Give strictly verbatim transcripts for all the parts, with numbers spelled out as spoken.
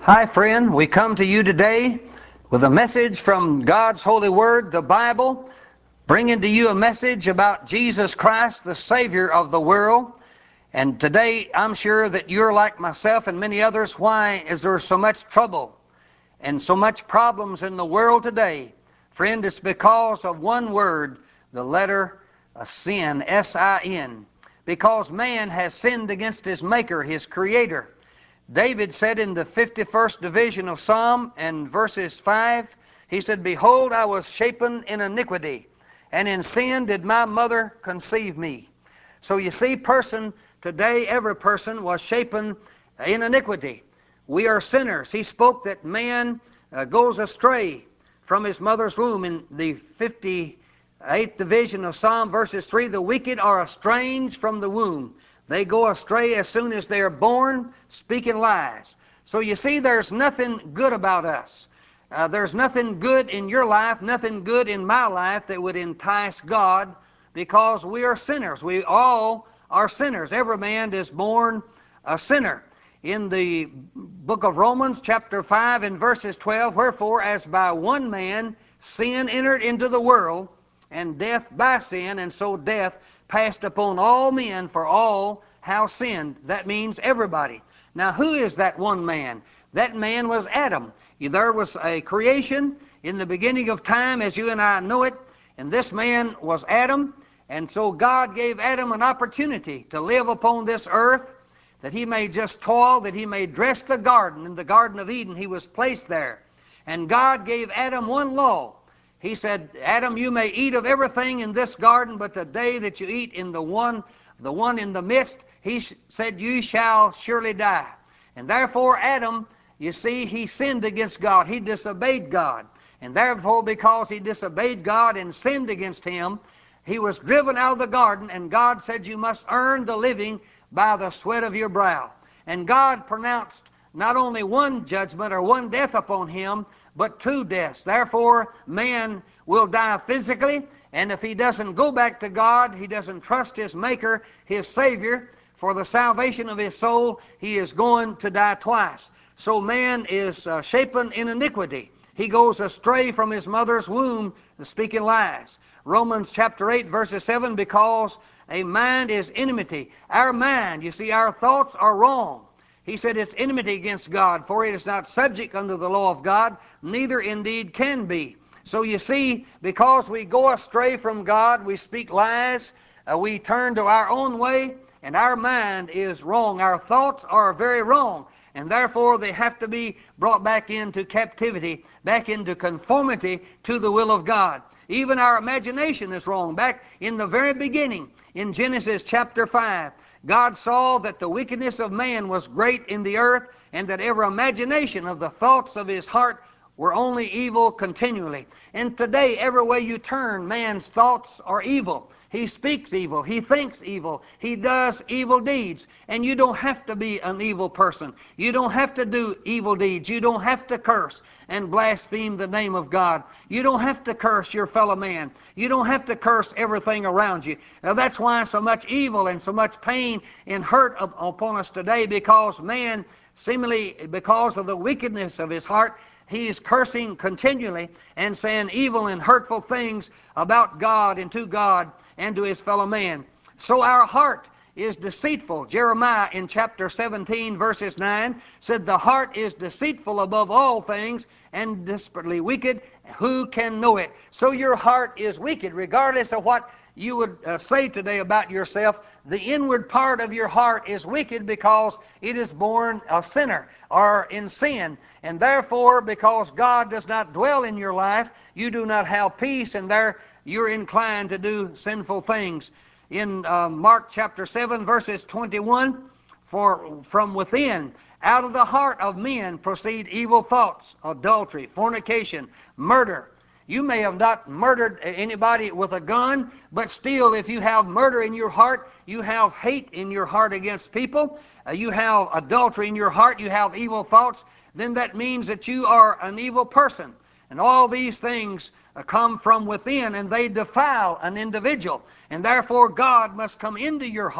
Hi, friend. We come to you today with a message from God's holy word, the Bible, bringing to you a message about Jesus Christ, the Savior of the world. And today, I'm sure that you're like myself and many others. Why is there so much trouble and so much problems in the world today? Friend, it's because of one word, the letter uh, sin, S I N. Because man has sinned against his Maker, his Creator. David said in the fifty-first division of Psalm and verses five, he said, "Behold, I was shapen in iniquity, and in sin did my mother conceive me." So you see, person today, every person was shapen in iniquity. We are sinners. He spoke that man uh, goes astray from his mother's womb. In the fifty-eighth division of Psalm, verses three, "The wicked are estranged from the womb. They go astray as soon as they are born, speaking lies." So you see, there's nothing good about us. Uh, there's nothing good in your life, nothing good in my life that would entice God, because we are sinners. We all are sinners. Every man is born a sinner. In the book of Romans, chapter five, and verses twelve, "Wherefore, as by one man sin entered into the world, and death by sin, and so death passed upon all men, for all have sinned." That means everybody. Now, who is that one man? That man was Adam. There was a creation in the beginning of time, as you and I know it, and this man was Adam. And so God gave Adam an opportunity to live upon this earth, that he may just toil, that he may dress the garden. In the Garden of Eden, he was placed there. And God gave Adam one law. He said, "Adam, you may eat of everything in this garden, but the day that you eat in the one, the one in the midst, he said, you shall surely die." And therefore Adam, you see, he sinned against God. He disobeyed God. And therefore, because he disobeyed God and sinned against him, he was driven out of the garden, and God said, "You must earn the living by the sweat of your brow." And God pronounced not only one judgment or one death upon him, but two deaths. Therefore, man will die physically, and if he doesn't go back to God, he doesn't trust his Maker, his Savior, for the salvation of his soul, he is going to die twice. So man is uh, shapen in iniquity. He goes astray from his mother's womb, speaking lies. Romans chapter eight, verses seven, "Because a mind is enmity." Our mind, you see, our thoughts are wrong. He said it's enmity against God, for it is not subject unto the law of God, neither indeed can be. So you see, because we go astray from God, we speak lies, uh, we turn to our own way, and our mind is wrong. Our thoughts are very wrong, and therefore they have to be brought back into captivity, back into conformity to the will of God. Even our imagination is wrong. Back in the very beginning, in Genesis chapter five, God saw that the wickedness of man was great in the earth, and that every imagination of the thoughts of his heart were only evil continually. And today, every way you turn, man's thoughts are evil. He speaks evil. He thinks evil. He does evil deeds. And you don't have to be an evil person. You don't have to do evil deeds. You don't have to curse and blaspheme the name of God. You don't have to curse your fellow man. You don't have to curse everything around you. Now, that's why so much evil and so much pain and hurt upon us today, because man, seemingly because of the wickedness of his heart, he is cursing continually and saying evil and hurtful things about God and to God and to his fellow man. So our heart is deceitful. Jeremiah in chapter seventeen, verses nine, said, "The heart is deceitful above all things and desperately wicked. Who can know it?" So your heart is wicked, regardless of what you would uh, say today about yourself. The inward part of your heart is wicked because it is born a sinner or in sin. And therefore, because God does not dwell in your life, you do not have peace, and there you're inclined to do sinful things. In uh, Mark chapter seven, verses twenty-one, "For from within, out of the heart of men proceed evil thoughts, adultery, fornication, murder." You may have not murdered anybody with a gun, but still, if you have murder in your heart, you have hate in your heart against people, uh, you have adultery in your heart, you have evil thoughts, then that means that you are an evil person. And all these things uh, come from within, and they defile an individual. And therefore, God must come into your heart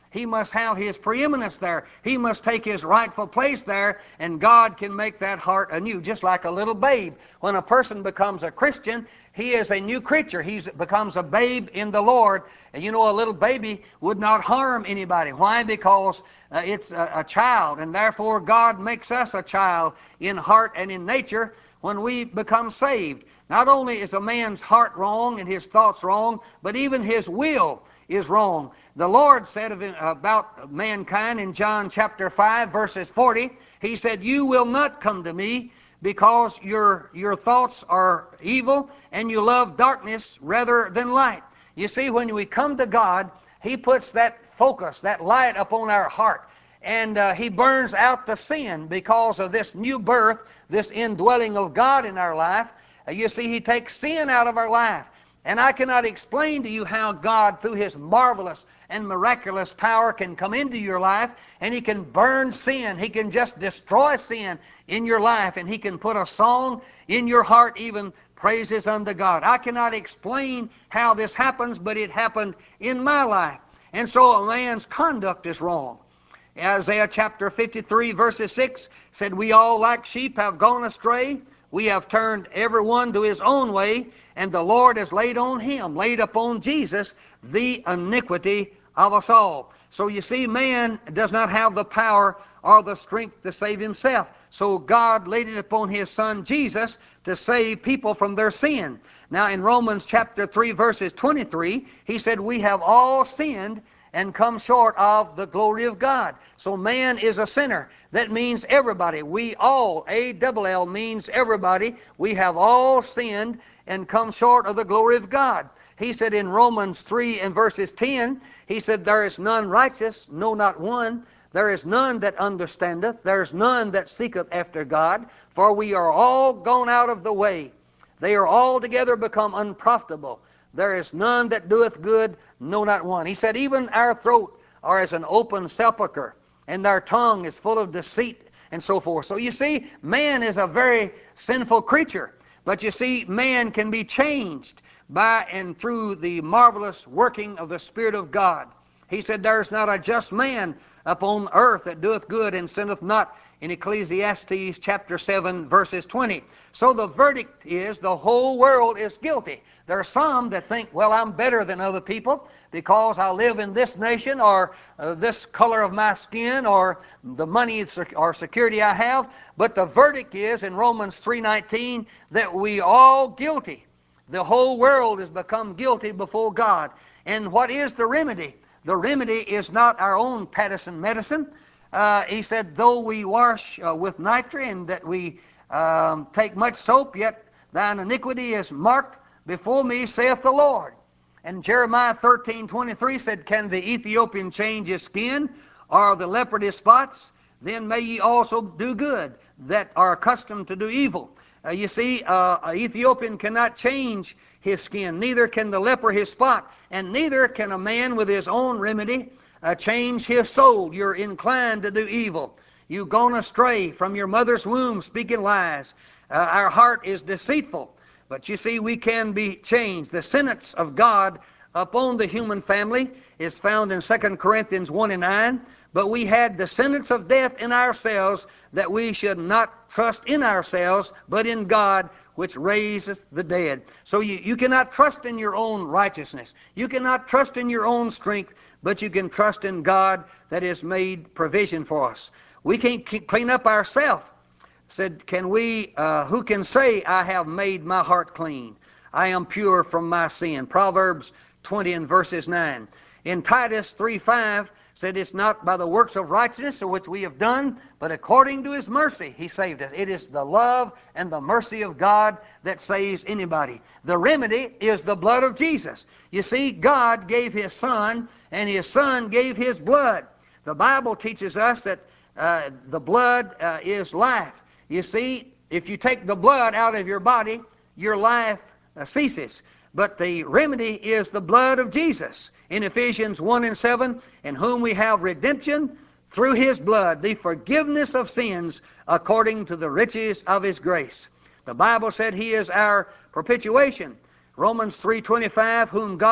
He must have his preeminence there. He must take his rightful place there, and God can make that heart anew, just like a little babe. When a person becomes a Christian, he is a new creature. He becomes a babe in the Lord. And you know, a little baby would not harm anybody. Why? Because uh, it's a, a child, and therefore God makes us a child in heart and in nature when we become saved. Not only is a man's heart wrong and his thoughts wrong, but even his will is wrong. The Lord said of, about mankind in John chapter five, verses forty, He said, "You will not come to me because your, your thoughts are evil and you love darkness rather than light." You see, when we come to God, He puts that focus, that light upon our heart. And uh, He burns out the sin because of this new birth, this indwelling of God in our life. Uh, you see, He takes sin out of our life. And I cannot explain to you how God, through His marvelous and miraculous power, can come into your life and He can burn sin. He can just destroy sin in your life, and He can put a song in your heart, even praises unto God. I cannot explain how this happens, but it happened in my life. And so a man's conduct is wrong. Isaiah chapter fifty-three, verses six said, "We all like sheep have gone astray. We have turned every one to his own way, and the Lord has laid on Him," laid upon Jesus, "the iniquity of us all." So you see, man does not have the power or the strength to save himself. So God laid it upon His Son Jesus to save people from their sin. Now in Romans chapter three, verses twenty-three, He said, "We have all sinned and come short of the glory of God." So man is a sinner. That means everybody. We all, A double L means everybody. We have all sinned and come short of the glory of God. He said in Romans three and verses ten, He said, "There is none righteous, no, not one. There is none that understandeth. There is none that seeketh after God. For we are all gone out of the way. They are altogether become unprofitable. There is none that doeth good, no, not one." He said, "Even our throat are as an open sepulchre, and our tongue is full of deceit," and so forth. So you see, man is a very sinful creature. But you see, man can be changed by and through the marvelous working of the Spirit of God. He said, "There is not a just man upon earth that doeth good and sinneth not," in Ecclesiastes chapter seven, verses twenty. So the verdict is the whole world is guilty. There are some that think, well, I'm better than other people because I live in this nation, or uh, this color of my skin, or the money or security I have. But the verdict is in Romans three nineteen that we all guilty. The whole world has become guilty before God. And what is the remedy? The remedy is not our own Patterson medicine. Uh, he said, "Though we wash uh, with nitre, and that we um, take much soap, yet thine iniquity is marked before me, saith the Lord." And Jeremiah thirteen twenty-three said, "Can the Ethiopian change his skin, or the leopard his spots? Then may ye also do good, that are accustomed to do evil." Uh, you see, uh, an Ethiopian cannot change his skin, neither can the leper his spot, and neither can a man with his own remedy uh, change his soul. You're inclined to do evil. You've gone astray from your mother's womb, speaking lies. Uh, our heart is deceitful. But you see, we can be changed. The sentence of God upon the human family is found in Second Corinthians one and nine. "But we had the sentence of death in ourselves, that we should not trust in ourselves, but in God, which raiseth the dead." So you, you cannot trust in your own righteousness. You cannot trust in your own strength, but you can trust in God that has made provision for us. We can't clean up ourselves. Said, "Can we, uh, who can say, I have made my heart clean? I am pure from my sin." Proverbs twenty and verses nine. In Titus three five said, "It's not by the works of righteousness which we have done, but according to His mercy He saved us." It is the love and the mercy of God that saves anybody. The remedy is the blood of Jesus. You see, God gave His Son, and His Son gave His blood. The Bible teaches us that uh, the blood uh, is life. You see, if you take the blood out of your body, your life uh, ceases. But the remedy is the blood of Jesus. In Ephesians one and seven, "In whom we have redemption through His blood, the forgiveness of sins according to the riches of His grace." The Bible said He is our propitiation. Romans three twenty-five, "Whom God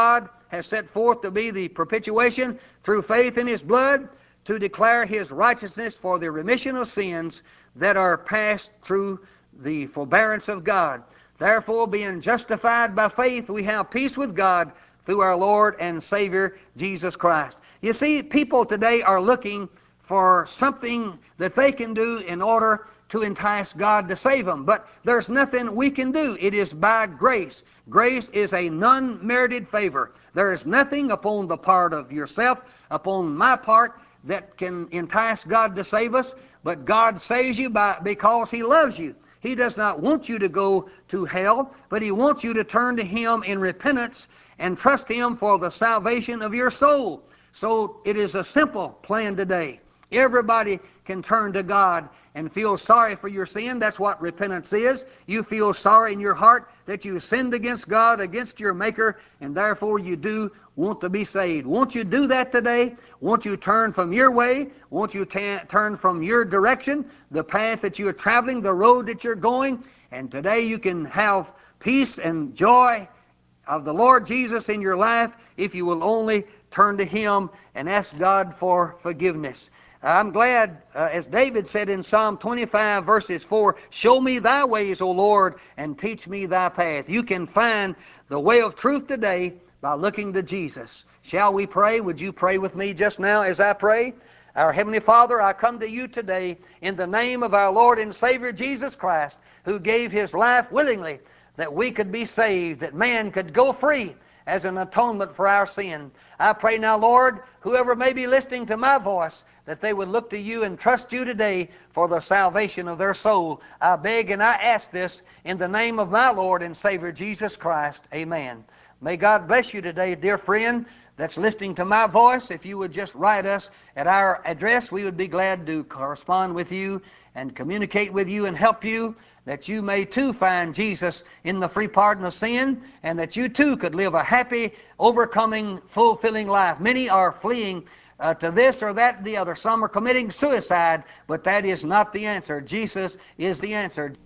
has set forth to be the propitiation through faith in His blood, to declare His righteousness for the remission of sins that are passed through the forbearance of God. Therefore, being justified by faith, we have peace with God through our Lord and Savior, Jesus Christ. You see, people today are looking for something that they can do in order to entice God to save them. But there's nothing we can do. It is by grace. Grace is a non-merited favor. There is nothing upon the part of yourself, upon my part, that can entice God to save us. But God saves you by, because He loves you. He does not want you to go to hell, but He wants you to turn to Him in repentance and trust Him for the salvation of your soul. So it is a simple plan today. Everybody can turn to God and feel sorry for your sin. That's what repentance is. You feel sorry in your heart that you sinned against God, against your Maker, and therefore you do want to be saved. Won't you do that today? Won't you turn from your way? Won't you turn from your direction, the path that you are traveling, the road that you're going? And today you can have peace and joy of the Lord Jesus in your life if you will only turn to Him and ask God for forgiveness. I'm glad, uh, as David said in Psalm twenty-five, verses four, "Show me thy ways, O Lord, and teach me thy path." You can find the way of truth today by looking to Jesus. Shall we pray? Would you pray with me just now as I pray? Our Heavenly Father, I come to you today in the name of our Lord and Savior Jesus Christ, who gave His life willingly that we could be saved, that man could go free as an atonement for our sin. I pray now, Lord, whoever may be listening to my voice, that they would look to you and trust you today for the salvation of their soul. I beg and I ask this in the name of my Lord and Savior Jesus Christ. Amen. May God bless you today, dear friend that's listening to my voice. If you would just write us at our address, we would be glad to correspond with you and communicate with you and help you, that you may too find Jesus in the free pardon of sin, and that you too could live a happy, overcoming, fulfilling life. Many are fleeing uh, to this or that and the other. Some are committing suicide, but that is not the answer. Jesus is the answer.